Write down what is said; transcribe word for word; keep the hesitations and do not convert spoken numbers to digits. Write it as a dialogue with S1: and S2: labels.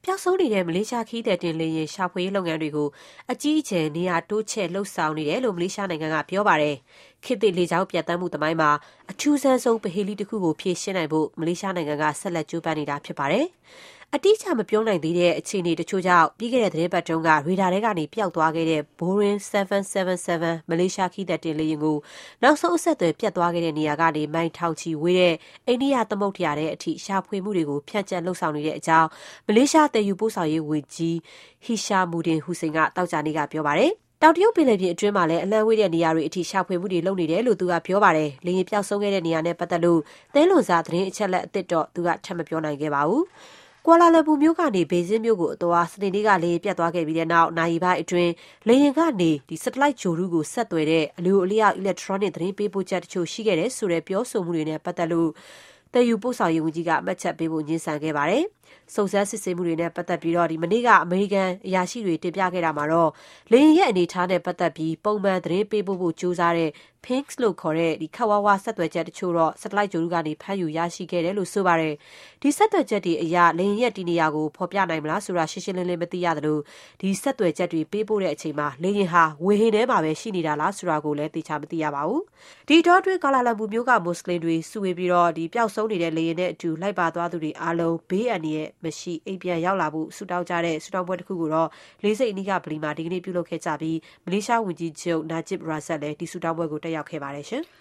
S1: ပျောက်ဆုံးနေတဲ့မလေးရှားခီးသည်တင်လေယာဉ်ရှာဖွေရေးလုပ်ငန်းတွေကိုအကြီးအကျယ်နေရာတိုးချဲ့လှုပ်ဆောင်နေတယ်လို့မလေးရှားနိုင်ငံကပြောပါတယ်။ခေတ်သစ်လေကြောင်းပြတ်သန်းမှုသမိုင်းမှာအထူးဆန်းဆုံးပဟေလီတစ်ခုကိုဖြည့်ရှင်းနိုင်ဖို့မလေးရှားနိုင်ငံကဆက်လက်ကြိုးပမ်းနေတာဖြစ်ပါတယ်။အတိအကျမပြောနိုင်သေးတဲ့အခြေအနေတချို့ကြောင့်ပြီးခဲ့တဲ့သတင်းပတ်တုန်းကရေဒါထဲကနေပျောက်သွားခဲ့တဲ့ Boeing seven seventy-seven မလေးရှားခီးသည်တင်လေယာဉ်ကိုနောက်ဆုံးအဆက်အသွယ်ပြတ်သွားခဲ့တဲ့နေရာကနေမိုင်ထောင်ချီဝေးတဲ့အိန္ဒိယသမုဒ္ဒရာထဲအထိရှာဖွေမှုတွေကိုဖြန့်ကျက်လှုပ်ဆောင်နေတဲ့အကြောင်းမလေးရှားတည်ယူပို့ဆောင်ရေးဝန်ကြီး Hishammuddin Hussein ကတောက်ကြနေ့ကပြောပါတယ်။တောင်တရုတ်ပင်လယ်ပြင်အတွင်းမှာလည်းအလံဝေးတဲ့နေရာတွေအထိရှာဖွေမှုတွေလုပ်နေတယ်လို့သူကပြောပါတယ်။လေယာဉ်ပျောက်ဆုံးခဲ့တဲ့နေရာနဲ့ပတ်သက်လို့သဲလွန်စာသတင်းအချက်အလက်အသစ်တော့သူကထပ်မပြောနိုင်ခဲ့ပါဘူး။ကွာလာလမ်ပူမြို့ကနေဘေဂျင်းမြို့ကိုအသွားစနေနေ့ကလေယာဉ်ပြတ်သွားခဲ့ပြီးတဲ့နောက်နာရီပိုင်းအတွင်းလေယာဉ်ကနေဒီစက်တလိုက်ဂျိုရူးကိုဆက်သွယ်တဲ့အလူအလျောက်အီလက်ထရောနစ်သတင်းပေးပို့ချက်တချို့ရှိခဲ့တယ်ဆိုတဲ့ပြောဆိုမှုတွေနဲ့ပတ်သက်လို့တည်ယူပို့ဆောင်ရေးဝန်ကြီးကအမှတ်ချက်ပေးဖို့ညှင်းဆန်ခဲ့ပါတယ်။စုံစမ်းစစ်ဆေးမှုတွေနဲ့ပတ်သက်ပြီးတော့ဒီမနေ့ကအမေရိကန်အရာရှိတွေတင်ပြခဲ့တာမှာတော့လေယာဉ်ရဲ့အနေအထားနဲ့ပတ်သက်ပြီးပုံမှန်သတင်းပေးပို့ဖို့ကြိုးစားတဲ့ Pings လို့ခေါ်တဲ့ဒီခက်ဝါးဝါဆက်သွယ်ချက်တချို့တော့စက်တလိုက်ဂျိုရူးကနေဖမ်းယူရရှိခဲ့တယ်လို့ဆိုပါတယ်။ဒီဆက်သွယ်ချက်တွေအရလေယာဉ်ရဲ့ဒီနေရာကိုဖော်ပြနိုင်မလားဆိုတာရှင်းရှင်းလင်းလင်းမသိရသလိုဒီဆက်သွယ်ချက်တွေပေးပို့တဲ့အချိန်မှာလေယာဉ်ဟာဝေဟင်ထဲမှာပဲရှိနေတာလားဆိုတာကိုလည်းသိချမသိရပါဘူး။ဒီတော့အတွင်းကာလာလမ်ပူမျိုးကမွတ်စလင်တွေစုဝေးပြီးတော့ဒီပျောက်ဆုံးနေတဲ့လေယာဉ်နဲ့အတူလိုက်ပါသွားသူတွေအားလုံးဘေးအန္တရာယ်မရှိအိမ်ပြန်ရောက်လာဖို့ဆုတောင်းကြတဲ့ဆုတောင်းပွဲတစ်ခုကိုတော့လေးစိတ်အနီးကဗလီမှာဒီကနေ့ပြုလုပ်ခဲ့ကြပြီးမလေးရှားဝန်ကြီးချုပ်နာဂျစ်ရာဇတ်လည်းဒီဆုတောင်းပွဲကိုတက်ရောက်ခဲ့ပါတယ်ရှင်။